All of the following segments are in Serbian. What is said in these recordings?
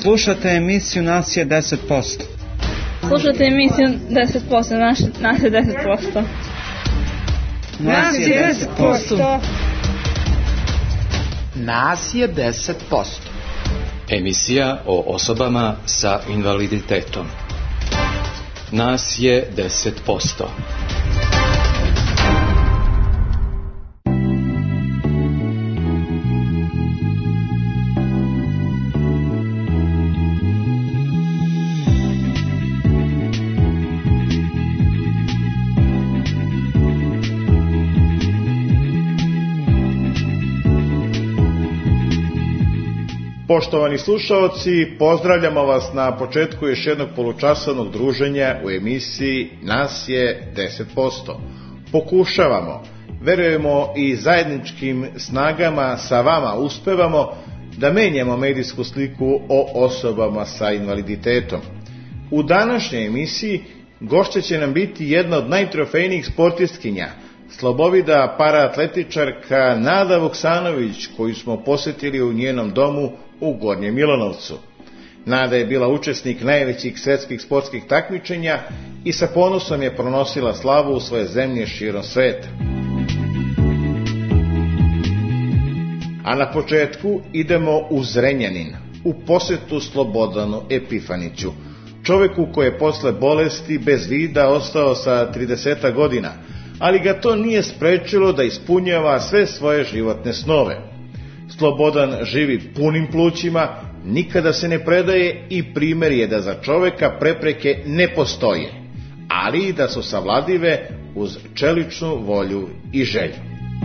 Slušate emisiju Nas je 10%. Slušate emisiju 10%, nas je 10%. Nas je 10%. Nas je 10%. Emisija o osobama sa invaliditetom. Nas je 10%. Poštovani slušaoci, pozdravljamo vas na početku još jednog polučasovnog druženja u emisiji Nas je 10%. Pokušavamo, verujemo i zajedničkim snagama sa vama uspevamo da menjamo medijsku sliku o osobama sa invaliditetom. U današnjoj emisiji gošća će nam biti jedna od najtrofejnijih sportistkinja, slobovida paraatletičarka Nada Vuksanović, koju smo posetili u njenom domu u Gornjem Milanovcu. Nada je bila učesnik najvećih svetskih sportskih takmičenja i sa ponosom je pronosila slavu u svoje zemlje širom sveta. A na početku idemo u Zrenjanin, u posetu Slobodanu Epifaniću, čoveku koji je posle bolesti bez vida ostao sa 30 godina, ali ga to nije sprečilo da ispunjava sve svoje životne snove. Slobodan živi punim plućima, nikada se ne predaje i primer je da za čoveka prepreke ne postoje, ali i da su savladive uz čeličnu volju i želju.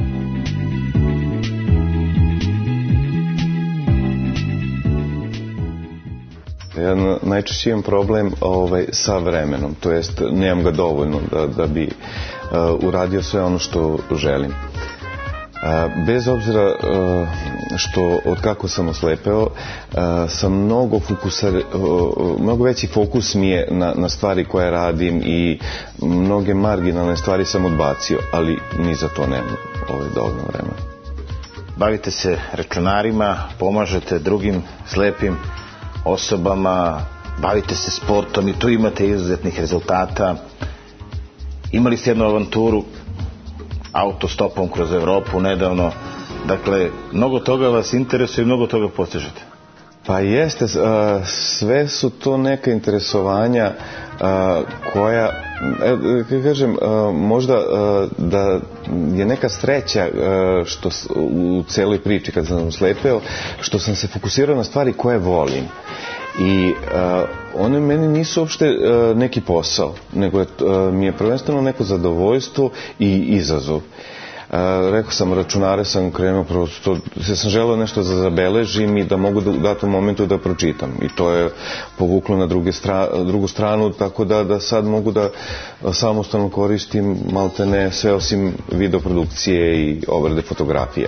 Ja najčešće imam problem sa vremenom, to jest nemam ga dovoljno da bi uradio sve ono što želim. Bez obzira što od kako sam oslepeo, sam mnogo veći fokus mi je na stvari koje radim i mnoge marginalne stvari sam odbacio, ali ni za to nemam dovoljno vremena. Bavite se računarima, pomažete drugim slepim osobama, bavite se sportom i tu imate izuzetnih rezultata. Imali ste jednu avanturu autostopom kroz Evropu nedavno. Dakle, mnogo toga vas interesuje i mnogo toga postižete. Pa jeste, sve su to neka interesovanja koja, kažem, možda da je neka sreća što u celoj priči kad sam slepeo, što sam se fokusirao na stvari koje volim. I one meni nisu uopšte neki posao, nego mi je prvenstveno neko zadovoljstvo i izazov. Rekao sam, računare sam krenuo, prosto sam želeo nešto da zabeležim i da mogu u datom momentu da pročitam. I to je povuklo na drugu stranu, tako da sad mogu da samostalno koristim maltene sve osim videoprodukcije i obrade fotografija.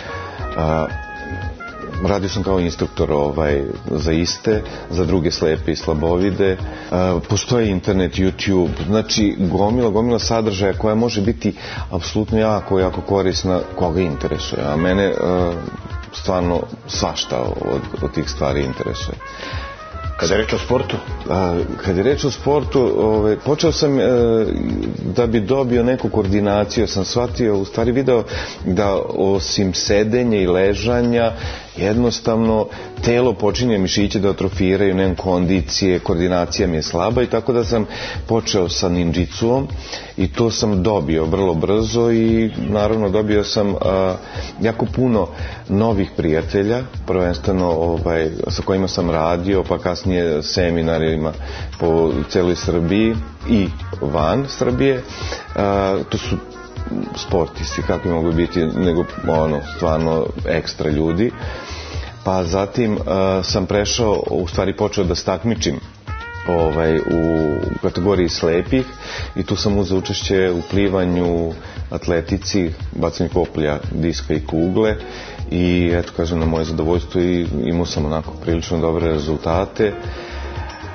Radio sam kao instruktor za iste, za druge slepe i slabovide. Postoji internet, YouTube, znači gomila sadržaja koja može biti apsolutno jako korisna koga interesuje. A mene stvarno svašta od tih stvari interesuje. Kada je reč o sportu? Kad je reč o sportu, počeo sam da bi dobio neku koordinaciju, sam shvatio, u stvari video da osim sedenja i ležanja, jednostavno telo počinje mišiće da atrofiraju, nemam kondicije, koordinacija mi je slaba i tako da sam počeo sa ninjitsuom i to sam dobio vrlo brzo i naravno dobio sam jako puno novih prijatelja, prvenstveno sa kojima sam radio, pa kasnije seminarima po celoj Srbiji i van Srbije. To su sportisti, kakvi mogu biti, nego stvarno ekstra ljudi. Pa zatim sam prešao, u stvari počeo da se takmičim u kategoriji slepih i tu sam uzeo učešće u plivanju, atletici, bacanju koplja, diska i kugle i eto kažem na moje zadovoljstvo i imao sam onako prilično dobre rezultate.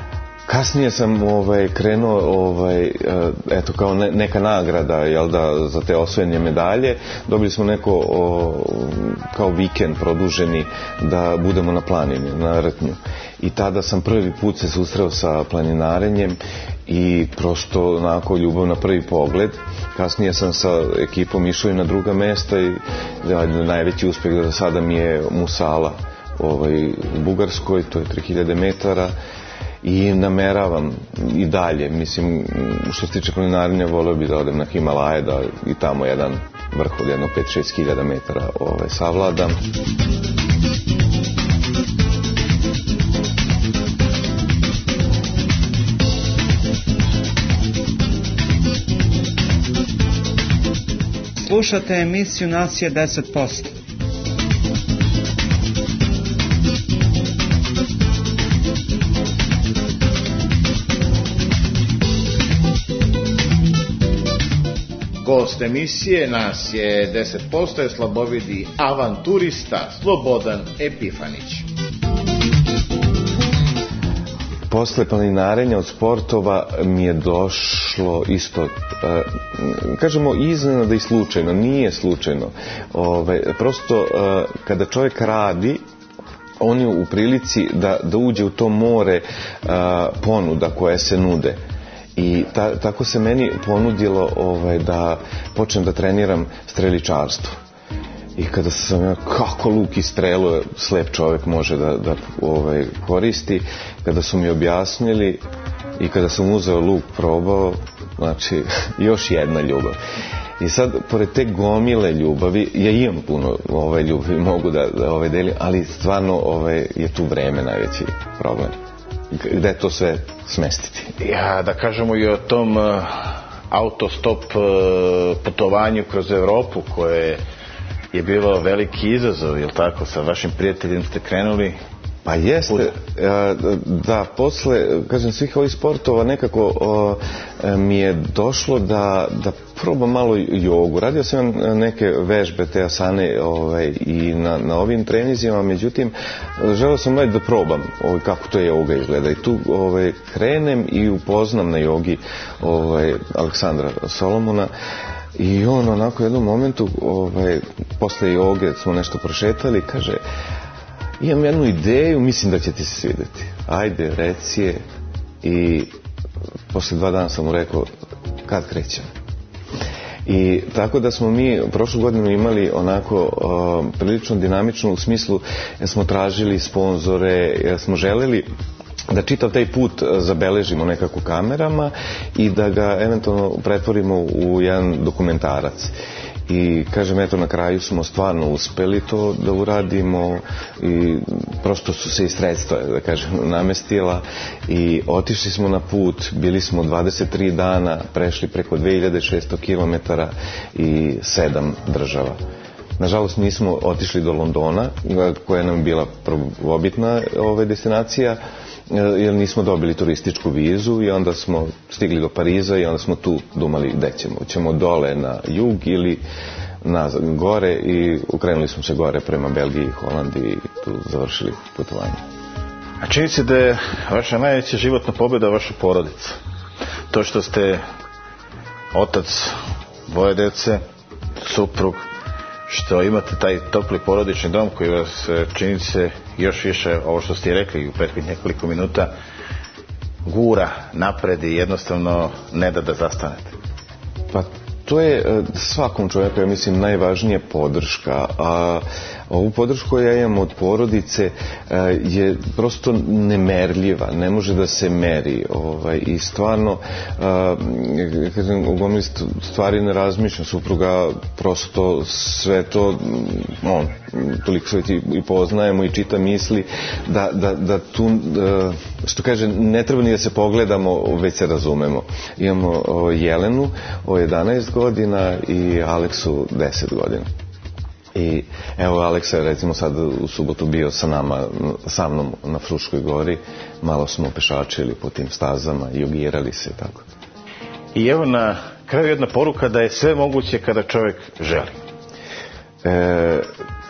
Kasnije sam krenuo, eto kao neka nagrada, jel da, za te osvojene medalje. Dobili smo neko kao vikend produženi da budemo na planini, na Rtnju. I tada sam prvi put se susreo sa planinarenjem i prosto onako ljubav na prvi pogled. Kasnije sam sa ekipom išao i na druga mesta i najveći uspjeh do sada mi je Musala u Bugarskoj, to je 3000 metara. I nameravam i dalje, mislim, što se tiče planinarenja, volio bi da odem na Himalaje, da i tamo jedan vrh od jedno 5-6 hiljada metara savladam. Slušate emisiju Nas je 10%. Gost emisije Nas je 10% je slabovidi avanturista Slobodan Epifanić. Posle planinarenja od sportova mi je došlo isto, kažemo iznenada i slučajno, nije slučajno. Prosto kada čovjek radi, on je u prilici da uđe u to more ponuda koje se nude. I tako se meni ponudilo da počnem da treniram streličarstvo. I kada sam ja, kako luk i strelu slep čovjek može da koristi, kada su mi objasnili i kada sam uzeo luk, probao, znači još jedna ljubav. I sad, pored te gomile ljubavi, ja imam puno ljubavi, mogu da delim, ali stvarno je tu vreme najveći problem. Gde to sve smestiti? Ja, da kažemo i o tom autostop putovanju kroz Evropu koje je bilo veliki izazov, je li tako? Sa vašim prijateljem ste krenuli? Pa jeste, da, posle, kažem, svih ovih sportova nekako mi je došlo da probam malo jogu. Radio sam neke vežbe, te asane i na ovim trenizima, međutim, želeo sam da probam kako to joga izgleda. I tu krenem i upoznam na jogi Aleksandra Solomona. I on onako u jednom momentu, posle joge smo nešto prošetali, kaže, imam jednu ideju, mislim da će ti se svidjeti. Ajde, reci je. I posle 2 dana sam mu rekao, kad krećem? I tako da smo mi prošlu godinu imali onako prilično dinamično u smislu, jer smo tražili sponzore, jer smo želeli da čitav taj put zabeležimo nekako kamerama i da ga eventualno pretvorimo u jedan dokumentarac. I kažem, eto, na kraju smo stvarno uspeli to da uradimo i prosto su se i sredstva, da kažem, namestila i otišli smo na put, bili smo 23 dana, prešli preko 2600 km i 7 država. Nažalost, nismo otišli do Londona, koja nam je bila prvobitna destinacija, jer nismo dobili turističku vizu i onda smo stigli do Pariza i onda smo tu dumali gde ćemo. Ćemo dole na jug ili gore i ukrenuli smo se gore prema Belgiji i Holandiji i tu završili putovanje. A čini se da je vaša najveća životna pobjeda vaša porodica. To što ste otac 2 dece, suprug, što imate taj topli porodični dom koji vas čini se još više, ovo što ste rekli u prethodnih nekoliko minuta, gura napred i jednostavno ne da zastanete. Pa to je svakom čovjeku, ja mislim, najvažnija podrška, a ovu podršku koju ja imam od porodice je prosto nemerljiva, ne može da se meri i stvarno u gomili stvari ne razmišljam, supruga prosto sve to toliko sve i poznajemo i čita misli da tu, što kaže, ne treba ni da se pogledamo, već se razumemo. Imamo Jelenu o 11 godina i Aleksu 10 godina. I evo, Aleksa je recimo sad u subotu bio sa mnom na Fruškoj gori, malo smo pešačili po tim stazama, jogirali se i tako. I evo na kraju jedna poruka da je sve moguće kada čovjek želi.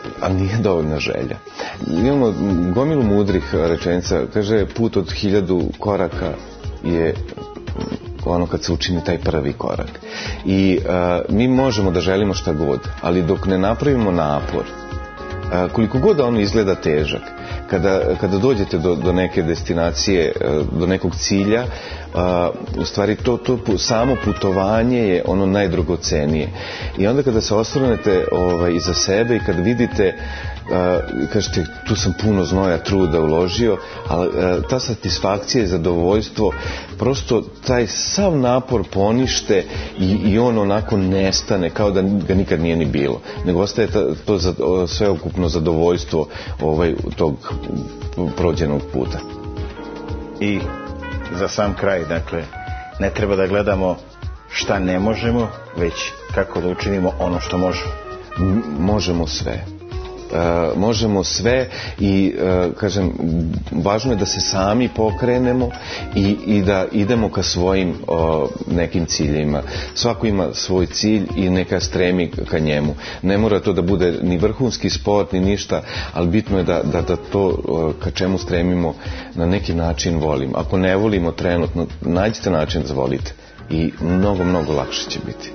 a nije dovoljna želja. Imamo gomilu mudrih rečenica, kaže put od 1000 koraka je ono kad se učini taj prvi korak. I mi možemo da želimo šta god, ali dok ne napravimo napor, koliko god da ono izgleda težak, kada dođete do neke destinacije, do nekog cilja, u stvari to samo putovanje je ono najdragocenije. I onda kada se osvrnete iza sebe i kad vidite, kažete tu sam puno znoja, truda uložio, ali ta satisfakcija i zadovoljstvo, prosto taj sav napor ponište i on onako nestane kao da ga nikad nije ni bilo, nego ostaje to sveukupno zadovoljstvo tog prođenog puta. I za sam kraj, dakle, ne treba da gledamo šta ne možemo, već kako da učinimo ono što možemo. Možemo sve. Možemo sve i, kažem, važno je da se sami pokrenemo i da idemo ka svojim nekim ciljima. Svako ima svoj cilj i neka stremi ka njemu. Ne mora to da bude ni vrhunski sport, ni ništa, ali bitno je da to ka čemu stremimo na neki način volimo. Ako ne volimo trenutno, nađite način da volite i mnogo, mnogo lakše će biti.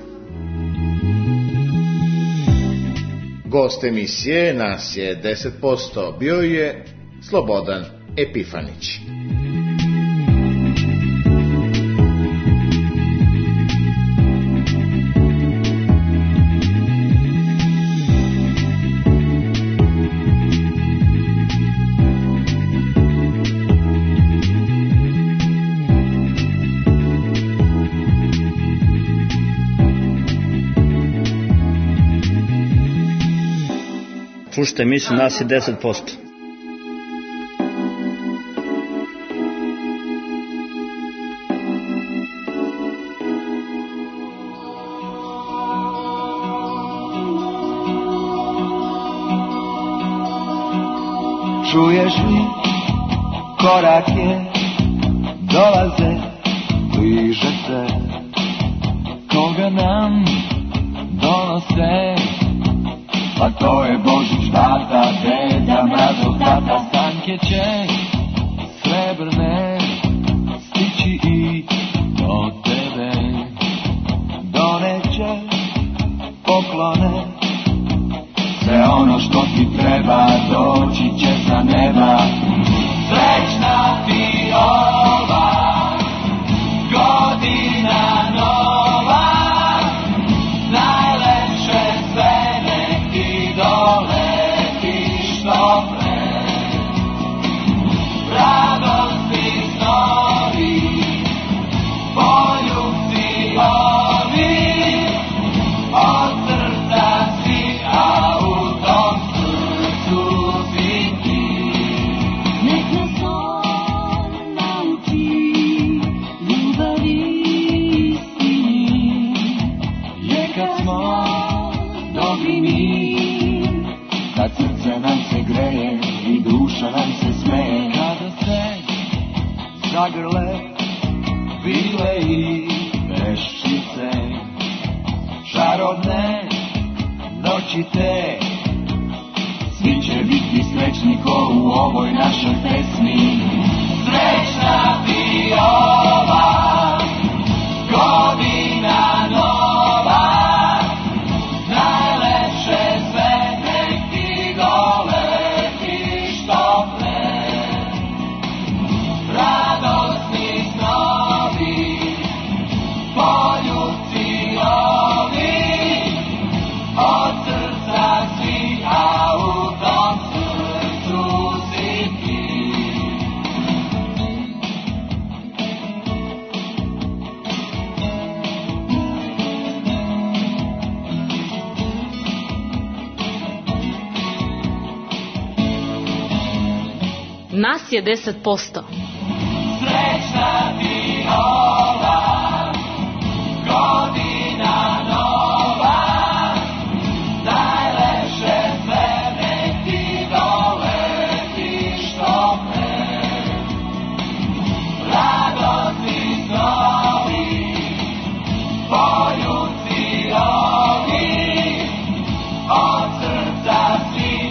Gost emisije Nas je 10% bio je Slobodan Epifanić. Slušajte emisiju Nas je 10%. Čuješ li korake dolaze, bliže se, koga nam donose? Pa to je Božić, tata, deda, mrazov, tata, stanke će srebrne stići i do tebe. Doneće poklone, sve ono što ti treba, doći će sa neba. Srećna ti ova godina nova, najlepše sve doleti što pre, radosti snovi, poljubci ovi, od srca si, a u tom srcu si ti. Nek nas on nauči ljubavi istini, jer kad smo dobri mi, kad srce nam se greje i duša nam se smeje, kada se zagrle vile i peščice, čarodne noći te, svi će biti srećni ko u ovoj našoj pesmi. Srećna ti ova godina nova, najlepše sve nek ti doleti što pre, radosni snovi, poljubci ovi, od srca svi, a u tom srcu si ti. Nas je 10%. Srećna ti ova godina nova, najlepše sve nek ti doleti što pre, radosni snovi, poljubci ovi, od srca svi,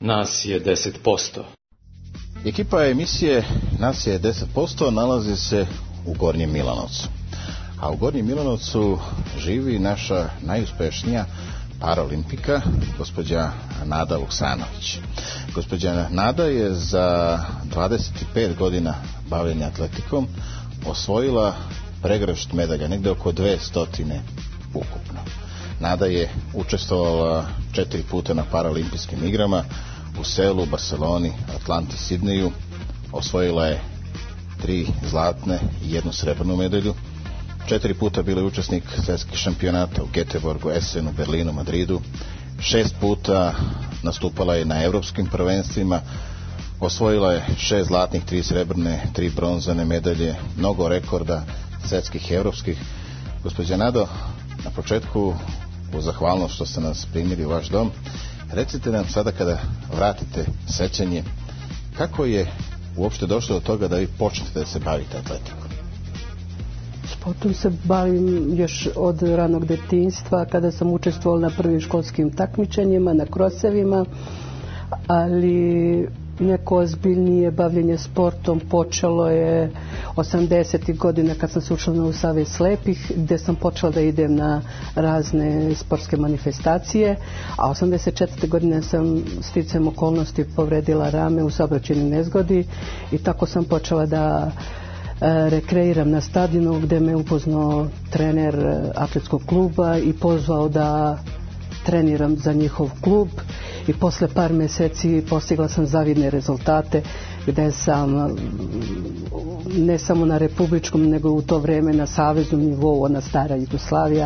Nas je 10%. Ekipa emisije Nas je 10% nalazi se u Gornjem Milanovcu. A u Gornjem Milanovcu živi naša najuspešnija paraolimpika, gospođa Nada Vuksanović. Gospođa Nada je za 25 godina bavljenja atletikom osvojila pregršt medalja, negde oko 200 ukupno. Nada je učestvovala 4 puta na paraolimpijskim igrama u Seulu, Barceloni, Atlanti, Sidneju. Osvojila je 3 zlatne i 1 srebrnu medalju. 4 puta bila je učesnik svjetskih šampionata u Göteborgu, Essenu, Berlinu, Madridu. 6 puta nastupala je na evropskim prvenstvima. Osvojila je 6 zlatnih, 3 srebrne, 3 bronzane medalje, mnogo rekorda svjetskih i evropskih. Gospođa Nado, na početku u zahvalnost što ste nas primili u vaš dom, recite nam sada kada vratite sećanje, kako je uopšte došlo do toga da vi počnete da se bavite atletikom? Potom se bavim još od ranog detinjstva, kada sam učestvovala na prvim školskim takmičenjima, na krosevima, ali neko ozbiljnije bavljenje sportom počelo je 80. godina kad sam se učlanila u Savez slepih, gde sam počela da idem na razne sportske manifestacije, a 84. godine sam sticajem okolnosti povredila rame u saobraćajnoj nezgodi i tako sam počela da rekreiram na stadionu, gde me upoznao trener atletskog kluba i pozvao da treniram za njihov klub i posle par meseci postigla sam zavidne rezultate, gde sam ne samo na republičkom nego u to vreme na saveznom nivou, ona stara Jugoslavija,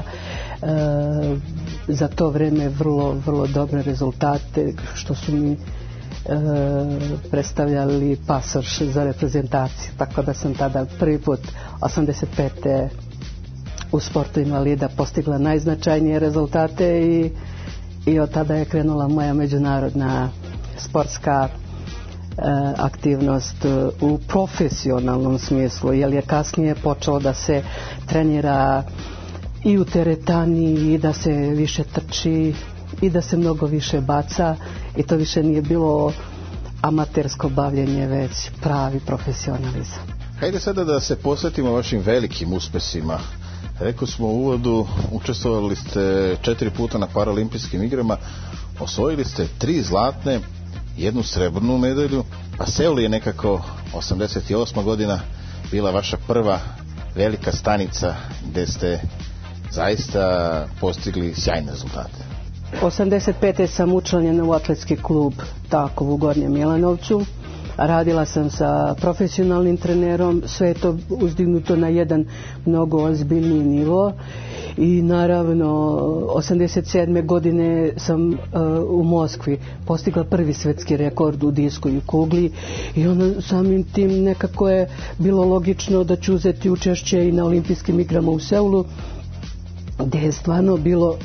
za to vreme vrlo dobre rezultate, što su mi predstavljali pasoš za reprezentaciju, tako da sam tada prvi put 85. u sportu invalida postigla najznačajnije rezultate i od tada je krenula moja međunarodna sportska aktivnost u profesionalnom smislu, jer je kasnije počelo da se trenira i u teretani i da se više trči i da se mnogo više baca i to više nije bilo amatersko bavljenje, već pravi profesionalizam. Hajde sada da se posvetimo vašim velikim uspesima. Rekao smo u uvodu, učestvovali ste 4 puta na paraolimpijskim igrama, osvojili ste 3 zlatne, 1 srebrnu medalju, pa Seul je nekako 88. godina bila vaša prva velika stanica gde ste zaista postigli sjajne rezultate. 85. sam učlanjena u atletski klub Takovo u Gornjem Milanovcu. Radila sam sa profesionalnim trenerom, sve je to uzdignuto na jedan mnogo ozbiljniji nivo i naravno 87. godine sam u Moskvi postigla prvi svetski rekord u disku i kugli i onda samim tim nekako je bilo logično da ću uzeti učešće i na olimpijskim igrama u Seulu, gdje je stvarno bilo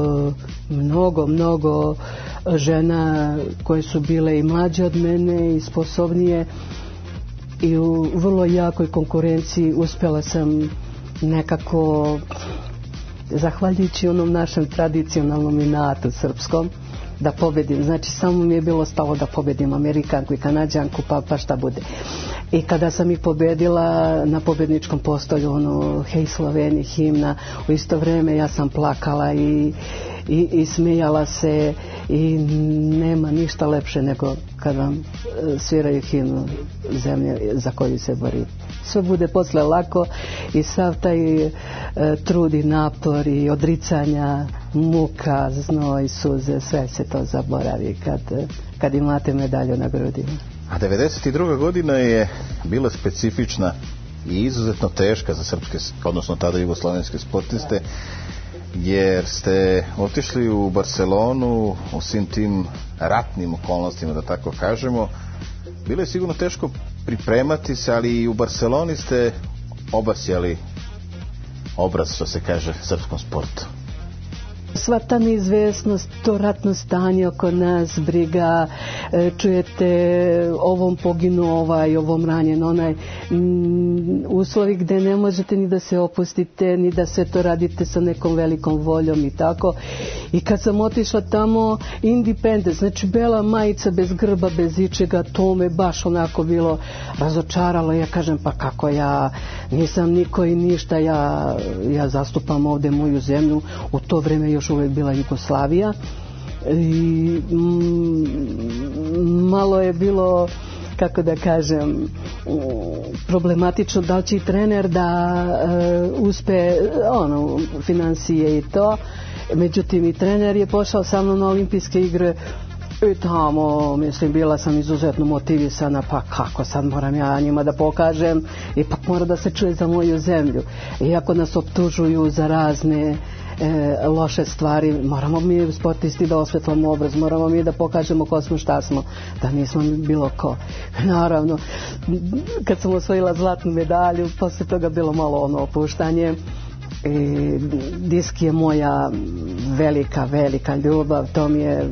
mnogo žena koje su bile i mlađe od mene i sposobnije i u vrlo jakoj konkurenciji uspjela sam nekako, zahvaljujući onom našem tradicionalnom inatu srpskom, da pobedim. Znači samo mi je bilo stalo da pobedim Amerikanku i Kanađanku, pa šta bude. I kada sam ih pobedila na pobedničkom postolju, Hej Sloveni, himna, u isto vrijeme ja sam plakala i smijala se i nema ništa lepše nego kad vam sviraju himnu zemlje za koju se bori. Sve bude posle lako i sav taj trud i napor i odricanja, muka, znoj, suze, sve se to zaboravi kad imate medalju na grudima. A 92. godina je bila specifična i izuzetno teška za srpske, odnosno tada jugoslovenske sportiste, jer ste otišli u Barcelonu u svim tim ratnim okolnostima, da tako kažemo. Bilo je sigurno teško pripremati se, ali i u Barceloni ste obasjali obraz, što se kaže, srpskom sportu. Sva ta neizvesnost, to ratno stanje oko nas, briga, čujete ovom poginu ovaj, ovom ranjen onaj, uslovi gde ne možete ni da se opustite, ni da sve to radite sa nekom velikom voljom i tako. I kad sam otišla tamo, independent, znači bela majica bez grba, bez ičega, to me baš onako bilo razočaralo. Ja kažem, pa kako, ja nisam niko i ništa, ja zastupam ovde moju zemlju. U to vreme još uvek bila Jugoslavija i malo je bilo, kako da kažem, problematično da li će i trener da uspe financije i to. Međutim, i trener je pošao sa mnom na olimpijske igre i tamo, mislim, bila sam izuzetno motivisana, pa kako sad moram ja njima da pokažem, ipak mora da se čuje za moju zemlju. Iako nas optužuju za razne loše stvari, moramo mi sportisti da osvetlamo obraz, moramo mi da pokažemo ko smo, šta smo, da nismo bilo ko. Naravno, kad sam osvojila zlatnu medalju, posle toga bilo malo opuštanje. Disk je moja velika ljubav, to mi je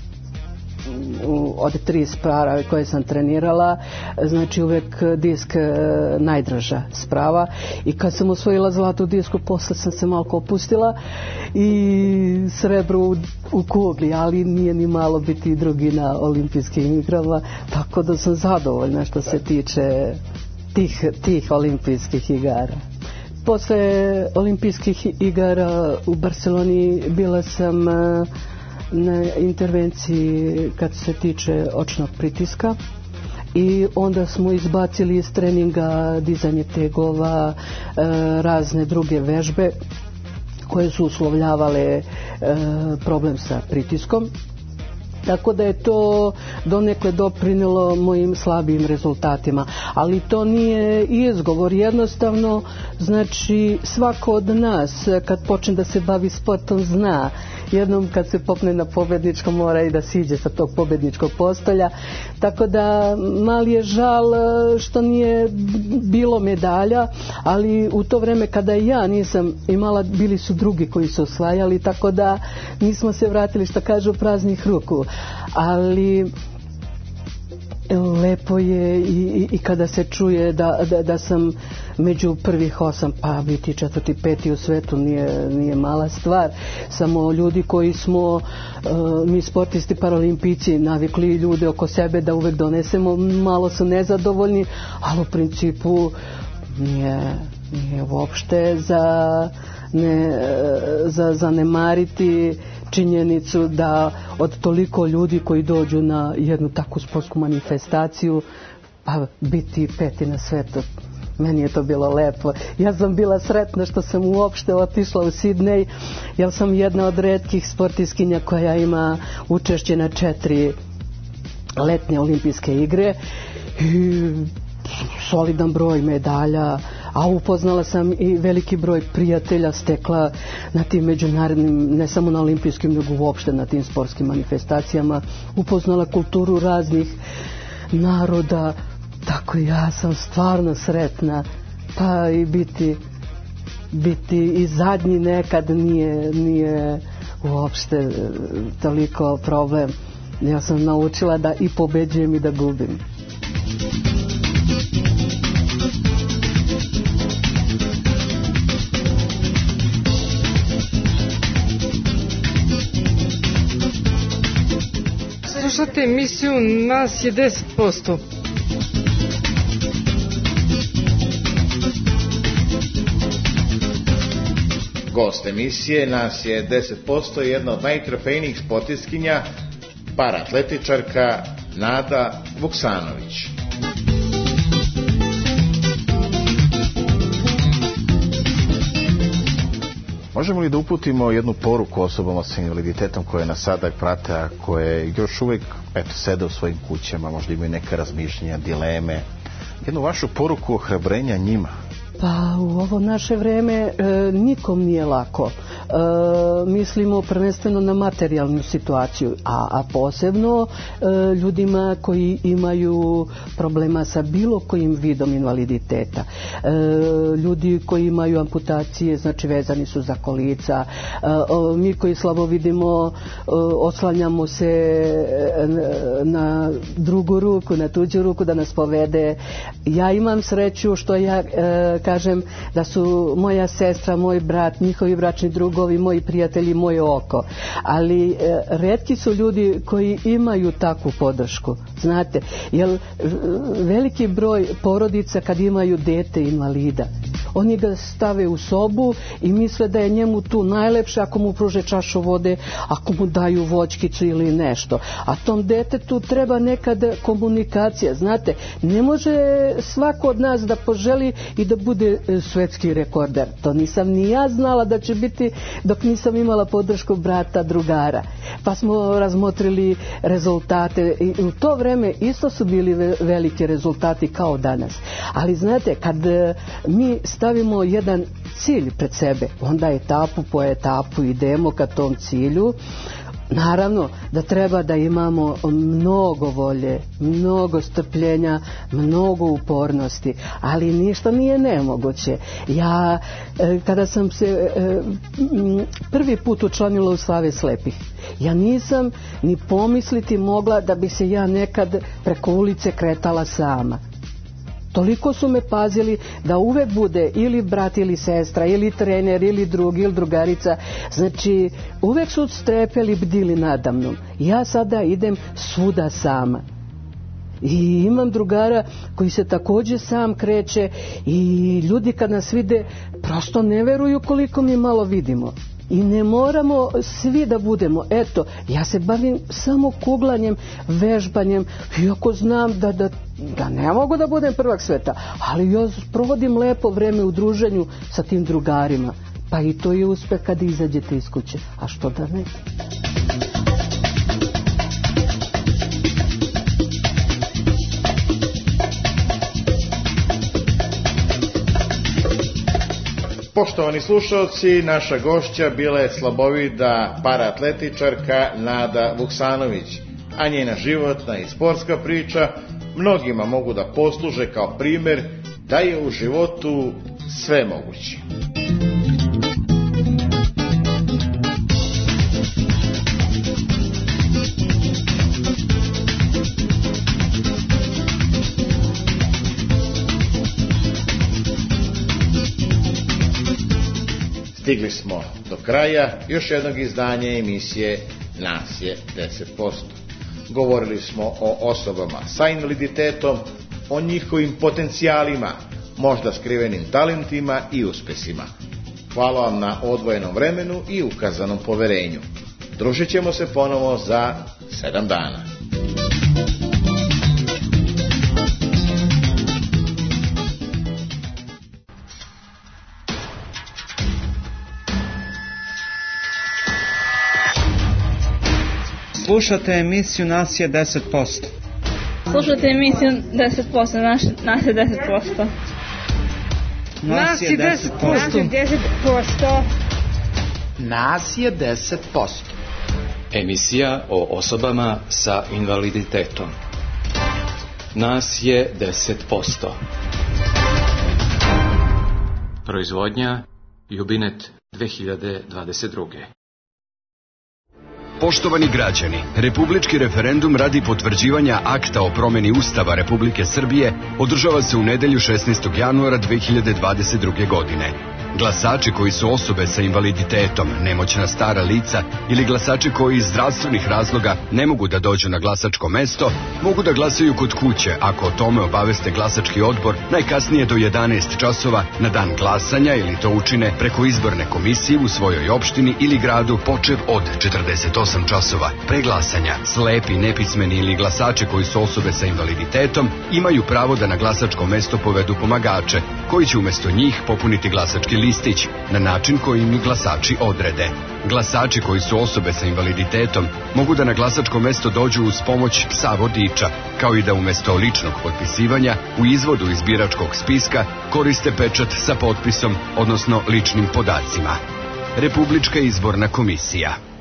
od 3 sprava koje sam trenirala, znači uvek disk najdraža sprava, i kad sam osvojila zlatu disku posle sam se malo opustila i srebro u kugli, ali nije ni malo biti drugi na olimpijskim igrama, tako da sam zadovoljna što se tiče tih olimpijskih igara. Posle olimpijskih igara u Barceloni bila sam na intervenciji kad se tiče očnog pritiska i onda smo izbacili iz treninga dizanje tegova, razne druge vežbe koje su uslovljavale problem sa pritiskom. Tako da je to donekle doprinelo mojim slabijim rezultatima. Ali to nije izgovor. Jednostavno, znači, svako od nas kad počne da se bavi sportom zna. Jednom kad se popne na pobedničko mora i da siđe sa tog pobedničkog postolja. Tako da mali je žal što nije bilo medalja, ali u to vreme kada ja nisam imala, bili su drugi koji su osvajali, tako da nismo se vratili, što kažu, praznih ruku. Ali lepo je i kada se čuje da sam među prvih 8, pa biti 4., 5. u svetu nije mala stvar. Samo ljudi koji smo, mi sportisti paralimpijci, navikli ljude oko sebe da uvek donesemo, malo su nezadovoljni, ali u principu nije uopšte za zanemariti činjenicu da od toliko ljudi koji dođu na jednu takvu sportsku manifestaciju, pa biti 5. na svetu. Meni je to bilo lepo. Ja sam bila sretna što sam uopšte otišla u Sidnej, jer sam jedna od retkih sportiskinja koja ima učešće na 4 letnje olimpijske igre i solidan broj medalja, a upoznala sam i veliki broj prijatelja stekla na tim međunarodnim, ne samo na olimpijskim, nego uopšte na tim sportskim manifestacijama. Upoznala kulturu raznih naroda, tako ja sam stvarno sretna, pa i biti i zadnji nekad nije uopšte toliko problem. Ja sam naučila da i pobeđujem i da gubim. Slušate emisiju Nas je 10%. Gost emisije Nas je 10% je jedna od najtrofejnijih sportistkinja, paratletičarka Nada Vuksanović. Možemo li da uputimo jednu poruku osobama sa invaliditetom koje nas sada prate, a koje još uvijek sede u svojim kućama, možda imaju neka razmišljenja, dileme, jednu vašu poruku ohrabrenja njima? Pa u ovo naše vreme nikom nije lako. Mislimo prvenstveno na materijalnu situaciju, a posebno ljudima koji imaju problema sa bilo kojim vidom invaliditeta. Ljudi koji imaju amputacije, znači vezani su za kolica. Mi koji slabo vidimo, oslanjamo se na drugu ruku, na tuđu ruku da nas povede. Ja imam sreću što ja kažem da su moja sestra, moj brat, njihovi bračni drugovi, moji prijatelji, moje oko. Ali retki su ljudi koji imaju takvu podršku. Znate, jer veliki broj porodica kad imaju dete invalida, oni ga stave u sobu i misle da je njemu tu najlepše ako mu pruže čašu vode, ako mu daju voćkicu ili nešto. A tom detetu treba nekad komunikacija. Znate, ne može svako od nas da poželi i da bude svetski rekorder. To nisam ni ja znala da će biti dok nisam imala podršku brata, drugara. Pa smo razmotrili rezultate i u to vreme isto su bili veliki rezultati kao danas. Ali znate, kad mi stavimo jedan cilj pred sebe, onda etapu po etapu idemo ka tom cilju. Naravno da treba da imamo mnogo volje, mnogo strpljenja, mnogo upornosti, ali ništa nije nemoguće. Ja, kada sam se prvi put učlanila u Savez slepih, ja nisam ni pomisliti mogla da bi se ja nekad preko ulice kretala sama. Toliko su me pazili da uvek bude ili brat ili sestra, ili trener, ili drug, ili drugarica. Znači, uvek su strepeli, bdili nadamnom. Ja sada idem svuda sama. I imam drugara koji se također sam kreće i ljudi kad nas vide prosto ne veruju koliko mi malo vidimo. I ne moramo svi da budemo, eto, ja se bavim samo kuglanjem, vežbanjem, iako znam da ne mogu da budem prvak sveta, ali ja provodim lepo vreme u druženju sa tim drugarima, pa i to je uspeh kad izađete iz kuće, a što da ne? Poštovani slušalci, naša gošća bila je slabovida paraatletičarka Nada Vuksanović, a njena životna i sportska priča mnogima mogu da posluže kao primer da je u životu sve moguće. Stigli smo do kraja još jednog izdanja emisije Nas je 10%. Govorili smo o osobama sa invaliditetom, o njihovim potencijalima, možda skrivenim talentima i uspesima. Hvala vam na odvojenom vremenu i ukazanom poverenju. Družit ćemo se ponovo za 7 dana. Slušate emisiju Nas je 10%. Slušate emisiju 10%, nas je 10%. Nas je 10%. Nas je 10%. Emisija o osobama sa invaliditetom. Nas je 10%. Proizvodnja Jubinet 2022. Poštovani građani, republički referendum radi potvrđivanja akta o promjeni Ustava Republike Srbije održava se u nedelju 16. januara 2022. godine. Glasači koji su osobe sa invaliditetom, nemoćna stara lica ili glasači koji iz zdravstvenih razloga ne mogu da dođu na glasačko mesto, mogu da glasaju kod kuće ako o tome obaveste glasački odbor najkasnije do 11 časova na dan glasanja ili to učine preko izborne komisije u svojoj opštini ili gradu počev od 48 časova. Pre glasanja, slepi, nepismeni ili glasači koji su osobe sa invaliditetom imaju pravo da na glasačko mesto povedu pomagače koji će umjesto njih popuniti glasački listić na način koji im glasači odrede. Glasači koji su osobe sa invaliditetom mogu da na glasačko mesto dođu uz pomoć psa vodiča, kao i da umjesto ličnog potpisivanja u izvodu iz biračkog spiska koriste pečat sa potpisom, odnosno ličnim podacima. Republička izborna komisija.